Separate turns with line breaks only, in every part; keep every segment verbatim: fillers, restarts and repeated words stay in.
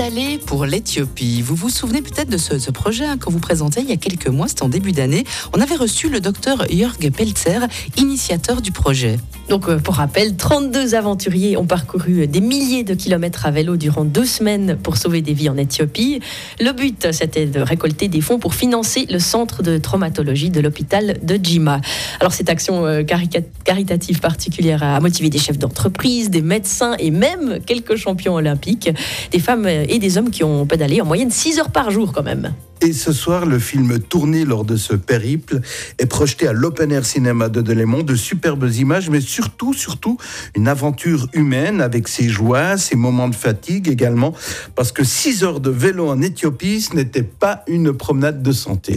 Pédaler pour l'Éthiopie. Vous vous souvenez peut-être de ce, ce projet hein, qu'on vous présentait il y a quelques mois, c'était en début d'année. On avait reçu le docteur Jörg Pelzer, initiateur du projet.
Donc, euh, pour rappel, trente-deux aventuriers ont parcouru des milliers de kilomètres à vélo durant deux semaines pour sauver des vies en Éthiopie. Le but, c'était de récolter des fonds pour financer le centre de traumatologie de l'hôpital de Jima. Alors, cette action euh, carica- caritative particulière a motivé des chefs d'entreprise, des médecins et même quelques champions olympiques, des femmes et des hommes qui ont pédalé en moyenne six heures par jour quand même.
Et ce soir, le film tourné lors de ce périple est projeté à l'Open Air Cinéma de Delémont. De superbes images, mais surtout, surtout, une aventure humaine avec ses joies, ses moments de fatigue également. Parce que six heures de vélo en Éthiopie, ce n'était pas une promenade de santé.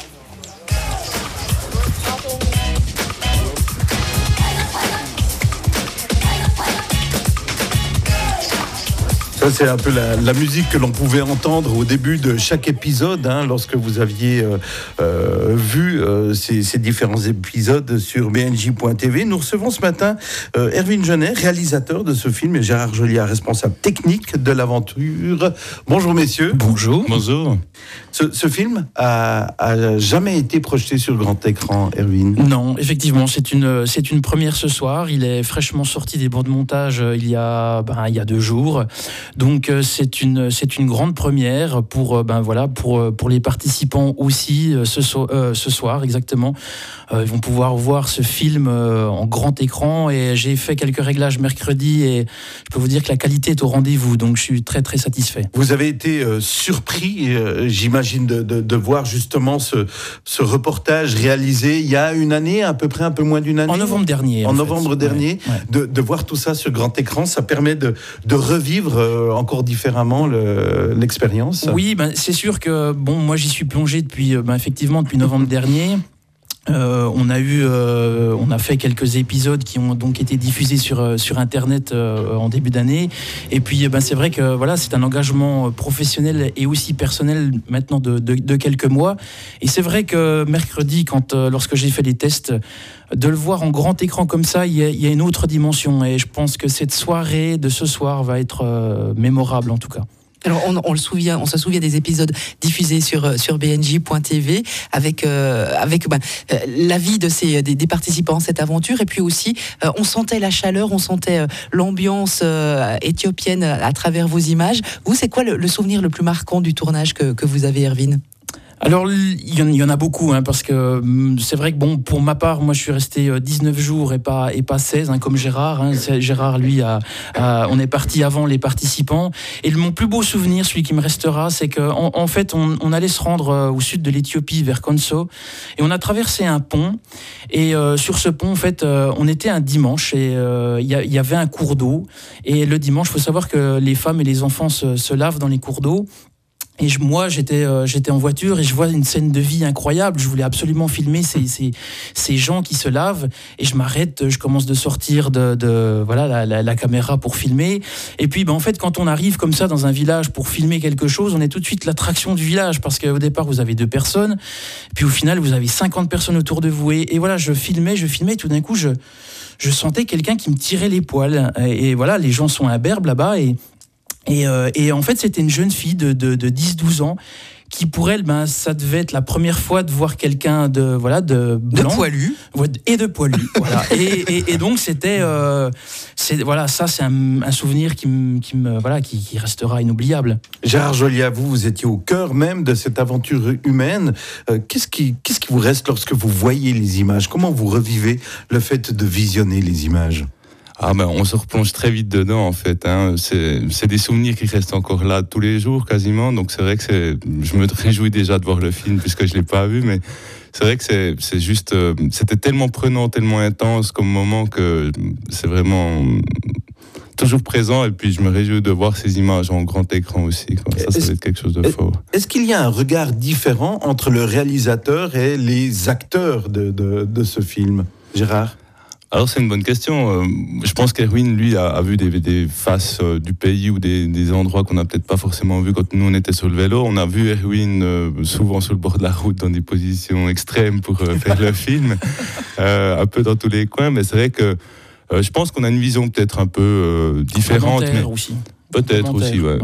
Ça, c'est un peu la, la musique que l'on pouvait entendre au début de chaque épisode, hein, lorsque vous aviez euh, euh, vu euh, ces, ces différents épisodes sur b n j point t v. Nous recevons ce matin euh, Erwin Genet, réalisateur de ce film, et Gérard Joliat, responsable technique de l'aventure. Bonjour messieurs.
Bonjour. Bonjour.
Ce, ce film a, a jamais été projeté sur grand écran, Erwin?
Non, effectivement, c'est une, c'est une première ce soir. Il est fraîchement sorti des bancs de montage euh, il y a, ben, il y a deux jours. Donc euh, c'est une, c'est une grande première pour, euh, ben, voilà, pour, pour les participants aussi euh, ce, so- euh, ce soir, exactement. Euh, ils vont pouvoir voir ce film euh, en grand écran et j'ai fait quelques réglages mercredi et je peux vous dire que la qualité est au rendez-vous, donc je suis très très satisfait.
Vous avez été euh, surpris, euh, j'imagine, de, de, de voir justement ce, ce reportage réalisé il y a une année, à peu près un peu moins d'une année.
En novembre dernier.
En, en novembre
fait.
dernier,
ouais, ouais.
De, de voir tout ça sur grand écran, ça permet de, de revivre euh, encore différemment le, l'expérience.
Oui, ben, c'est sûr que bon, moi j'y suis plongé depuis, ben, effectivement, depuis novembre dernier. Euh, on a eu, euh, on a fait quelques épisodes qui ont donc été diffusés sur sur internet euh, en début d'année. Et puis, ben c'est vrai que voilà, c'est un engagement professionnel et aussi personnel maintenant de de, de quelques mois. Et c'est vrai que mercredi, quand euh, lorsque j'ai fait les tests, de le voir en grand écran comme ça, il y a, il y a une autre dimension. Et je pense que cette soirée de ce soir va être euh, mémorable en tout cas.
Alors on, on le souvient, on se souvient des épisodes diffusés sur sur b n j point t v avec euh, avec ben, euh, l'avis de ces des, des participants à cette aventure et puis aussi euh, on sentait la chaleur, on sentait euh, l'ambiance euh, éthiopienne à travers vos images. Vous, c'est quoi le, le souvenir le plus marquant du tournage que que vous avez, Erwin?
Alors, il y en a beaucoup, hein, parce que c'est vrai que, bon, pour ma part, moi, je suis resté dix-neuf jours et pas, et pas seize, hein, comme Gérard. Hein. Gérard, lui, a, a, on est parti avant les participants. Et mon plus beau souvenir, celui qui me restera, c'est qu'en en fait, on, on allait se rendre au sud de l'Éthiopie, vers Konso, et on a traversé un pont. Et euh, sur ce pont, en fait, euh, on était un dimanche, et il euh, y, y avait un cours d'eau. Et le dimanche, il faut savoir que les femmes et les enfants se, se lavent dans les cours d'eau. Et je, moi, j'étais, euh, j'étais en voiture et je vois une scène de vie incroyable. Je voulais absolument filmer ces, ces, ces gens qui se lavent. Et je m'arrête, je commence de sortir de, de voilà, la, la, la caméra pour filmer. Et puis, ben, en fait, quand on arrive comme ça dans un village pour filmer quelque chose, on est tout de suite l'attraction du village. Parce qu'au départ, vous avez deux personnes. Et puis au final, vous avez cinquante personnes autour de vous. Et, et voilà, je filmais, je filmais. Et tout d'un coup, je, je sentais quelqu'un qui me tirait les poils. Et, et voilà, les gens sont imberbes là-bas. Et Et, euh, et en fait, c'était une jeune fille de, de, de dix douze ans qui, pour elle, ben, ça devait être la première fois de voir quelqu'un de, voilà, de blanc.
De poilu.
Et de poilu, voilà. Et, et, et donc, c'était... Euh, c'est, voilà, ça, c'est un, un souvenir qui, me, qui, me, voilà, qui, qui restera inoubliable.
Gérard Joliat, vous, vous étiez au cœur même de cette aventure humaine. Euh, qu'est-ce qui, qu'est-ce qui vous reste lorsque vous voyez les images? Comment vous revivez le fait de visionner les images?
Ah ben, on se replonge très vite dedans en fait. Hein. C'est, c'est des souvenirs qui restent encore là tous les jours quasiment. Donc c'est vrai que c'est, je me réjouis déjà de voir le film puisque je l'ai pas vu, mais c'est vrai que c'est, c'est juste, euh, c'était tellement prenant, tellement intense comme moment que c'est vraiment toujours présent. Et puis je me réjouis de voir ces images en grand écran aussi. Quoi. Ça, ça va être quelque chose de fort.
Est-ce qu'il y a un regard différent entre le réalisateur et les acteurs de, de, de ce film, Gérard?
Alors c'est une bonne question. Euh, je pense qu'Erwin, lui, a, a vu des, des faces euh, du pays ou des, des endroits qu'on n'a peut-être pas forcément vu quand nous on était sur le vélo. On a vu Erwin euh, souvent sur le bord de la route dans des positions extrêmes pour euh, faire le film, euh, un peu dans tous les coins. Mais c'est vrai que euh, je pense qu'on a une vision peut-être un peu euh, différente. Mais
aussi.
Peut-être aussi, ouais. ouais.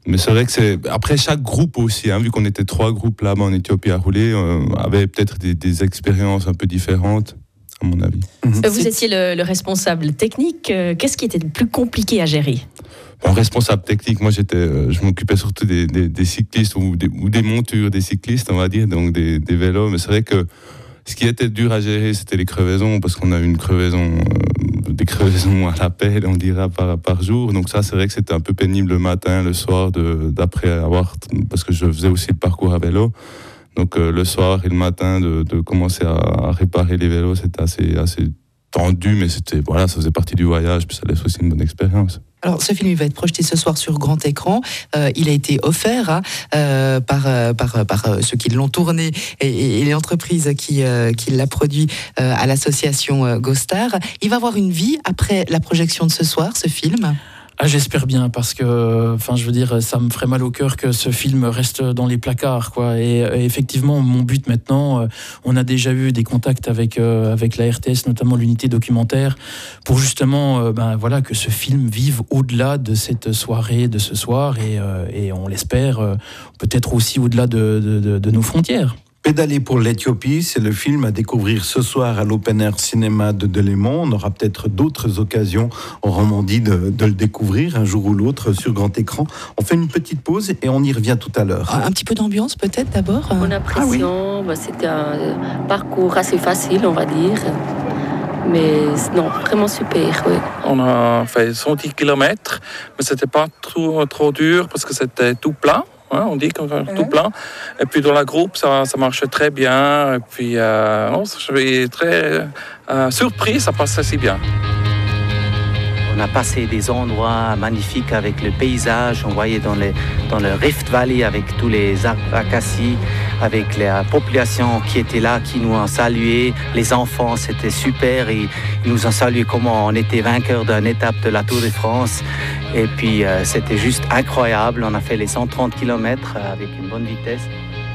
Mais c'est vrai que c'est. Après, chaque groupe aussi, hein, vu qu'on était trois groupes là-bas en Éthiopie à rouler, euh, avait peut-être des, des expériences un peu différentes, à mon avis.
Mm-hmm. Vous étiez le, le responsable technique. Qu'est-ce qui était le plus compliqué à gérer ?
En responsable technique, moi, j'étais, euh, je m'occupais surtout des, des, des cyclistes ou des, ou des montures des cyclistes, on va dire, donc des, des vélos. Mais c'est vrai que ce qui était dur à gérer, c'était les crevaisons, parce qu'on a eu une crevaison. Euh, des crevaisons à la pelle, on dira, par, par jour. Donc ça, c'est vrai que c'était un peu pénible le matin, le soir, de, d'après avoir... Parce que je faisais aussi le parcours à vélo. Donc euh, le soir et le matin, de, de commencer à, à réparer les vélos, c'était assez, assez tendu, mais c'était, voilà, ça faisait partie du voyage, puis ça laisse aussi une bonne expérience.
Alors, ce film il va être projeté ce soir sur grand écran. Euh, il a été offert hein, euh, par, euh, par, par euh, ceux qui l'ont tourné et, et les entreprises qui, euh, qui l'ont produit euh, à l'association euh, Ghostar. Il va avoir une vie après la projection de ce soir, ce film ?
Ah, j'espère bien, parce que, enfin, je veux dire, ça me ferait mal au cœur que ce film reste dans les placards, quoi. Et, et effectivement, mon but maintenant, euh, on a déjà eu des contacts avec euh, avec la R T S, notamment l'unité documentaire, pour justement, euh, ben voilà, que ce film vive au-delà de cette soirée, de ce soir, et, euh, et on l'espère, euh, peut-être aussi au-delà de, de, de, de nos frontières.
Pédaler pour l'Éthiopie, c'est le film à découvrir ce soir à l'Open Air Cinéma de Delémont. On aura peut-être d'autres occasions en Romandie de, de le découvrir un jour ou l'autre sur grand écran. On fait une petite pause et on y revient tout à l'heure.
Un petit peu d'ambiance peut-être d'abord.
Mon impression, ah oui. bah, c'était un parcours assez facile, on va dire. Mais non, vraiment super, oui.
On a fait cent dix kilomètres, mais c'était pas trop, trop dur parce que c'était tout plat. Hein, on dit qu'on est tout plein. Et puis dans la groupe, ça, ça marchait très bien. Et puis, euh, non, je suis très euh, surpris, ça passe assez bien.
On a passé des endroits magnifiques avec le paysage. On voyait dans, les, dans le Rift Valley avec tous les arbres acacias, avec la population qui était là, qui nous a salués. Les enfants, c'était super. Ils, ils nous ont salués comme on était vainqueurs d'une étape de la Tour de France. Et puis, euh, c'était juste incroyable. On a fait les cent trente kilomètres avec une bonne vitesse.